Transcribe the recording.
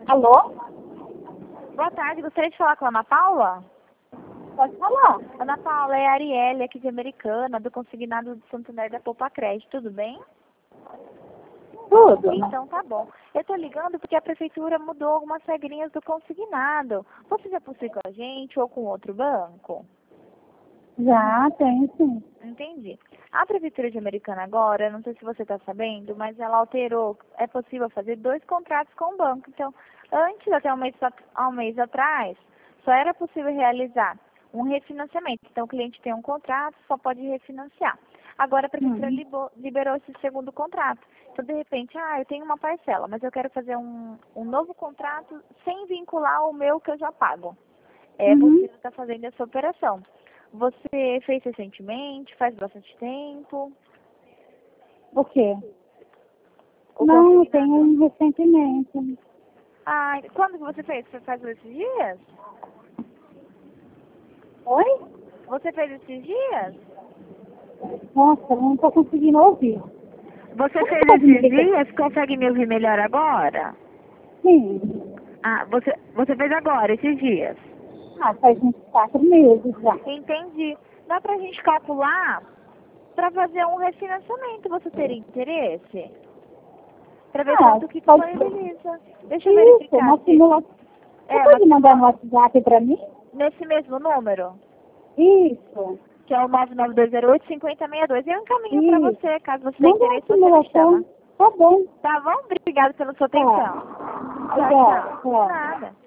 Alô? Boa tarde, gostaria de falar com a Ana Paula? Pode falar. Ana Paula, é a Arielle, aqui de Americana, do Consignado do Santander da Poupa Crédito, tudo bem? Tudo. Então tá bom. Eu tô ligando porque a prefeitura mudou algumas regrinhas do consignado. Você já possui com a gente ou com outro banco? Já tem, sim. Entendi. A prefeitura de Americana agora, não sei se você está sabendo, mas ela alterou, é possível fazer 2 contratos com o banco. Então, antes, até um mês atrás, só era possível realizar um refinanciamento. Então, o cliente tem um contrato, só pode refinanciar. Agora, a prefeitura liberou esse segundo contrato. Então, de repente, eu tenho uma parcela, mas eu quero fazer um novo contrato sem vincular o meu que eu já pago. É possível estar fazendo essa operação. Você fez recentemente? Faz bastante tempo? O quê? O Não, eu consignado? tenho um ressentimento. Quando que você fez? Você faz esses dias? Oi? Você fez esses dias? Nossa, eu não estou conseguindo ouvir. Você Como fez pode me esses ligar? dias? Consegue me ouvir melhor agora? Sim. Você fez agora, esses dias? Faz uns 4 meses já. Entendi. Dá pra gente calcular para fazer um refinanciamento. Você teria interesse? Para ver quanto que Pode. disponibiliza. Deixa eu Isso, verificar uma aqui. simulação. Você Uma pode mandar no WhatsApp para mim? nesse mesmo número, Isso. que é o 99208-5062. Eu encaminho para Isso. você. Caso você tenha Manda uma interesse, você me chama. simulação. Tá bom. Tá bom? Obrigada pela sua Tá. atenção. Tchau, Obrigada. tchau. Tchau. Nada.